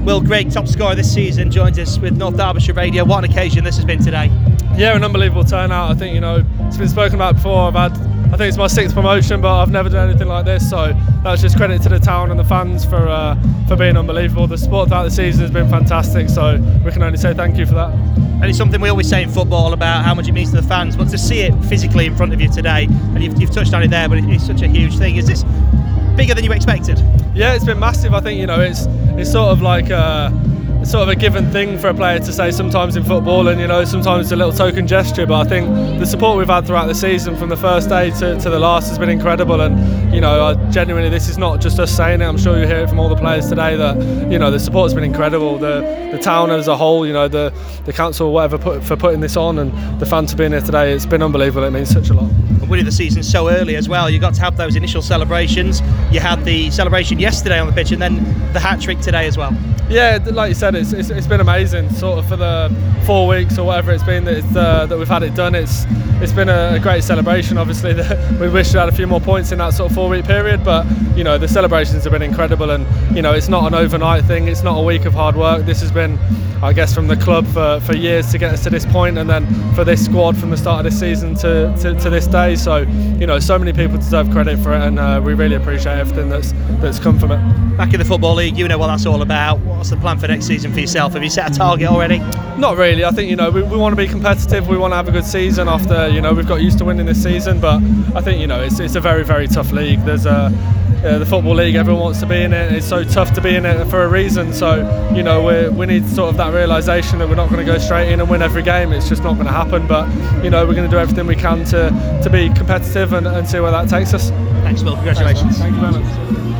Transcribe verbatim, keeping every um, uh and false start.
Will Grigg, top scorer this season, joins us with North Derbyshire Radio. What an occasion this has been today. Yeah, an unbelievable turnout. I think, you know, it's been spoken about before. I've had, I think it's my sixth promotion, but I've never done anything like this. So that's just credit to the town and the fans for uh, for being unbelievable. The support throughout the season has been fantastic. So we can only say thank you for that. And it's something we always say in football about how much it means to the fans, but to see it physically in front of you today, and you've, you've touched on it there, but it's such a huge thing. Is this bigger than you expected? Yeah, it's been massive. I think, you know, it's it's sort of like a, it's sort of a given thing for a player to say sometimes in football, and you know, sometimes it's a little token gesture, but I think the support we've had throughout the season from the first day to, to the last has been incredible. And you know, I, genuinely, this is not just us saying it. I'm sure you hear it from all the players today that, you know, the support's been incredible. The the town as a whole, you know, the the council, whatever, put, for putting this on, and the fans for being here today, it's been unbelievable. It means such a lot. Winning the season so early as well, you got to have those initial celebrations. You had the celebration yesterday on the pitch, and then the hat trick today as well. Yeah, like you said, it's, it's it's been amazing. Sort of for the four weeks or whatever it's been that it's, uh, that we've had it done. It's it's been a, a great celebration. Obviously, the, we wish we had a few more points in that sort of four-week period, but you know, the celebrations have been incredible, and you know, it's not an overnight thing. It's not a week of hard work. This has been, I guess, from the club for, for years to get us to this point, and then for this squad from the start of this season to, to, to this day. So you know, so many people deserve credit for it, and uh, we really appreciate everything that's that's come from it. Back in the Football League, you know what that's all about. What's the plan for next season for yourself? Have you set a target already? Not really. I think, you know, we, we want to be competitive. We want to have a good season after, you know, we've got used to winning this season. But I think, you know, it's it's a very, very tough league. There's a uh, the Football League, everyone wants to be in it. It's so tough to be in it for a reason. So, you know, we we need sort of that realisation that we're not going to go straight in and win every game. It's just not going to happen. But, you know, we're going to do everything we can to, to be competitive and, and see where that takes us. Thanks, Will. Congratulations. Thanks, Thank you very much.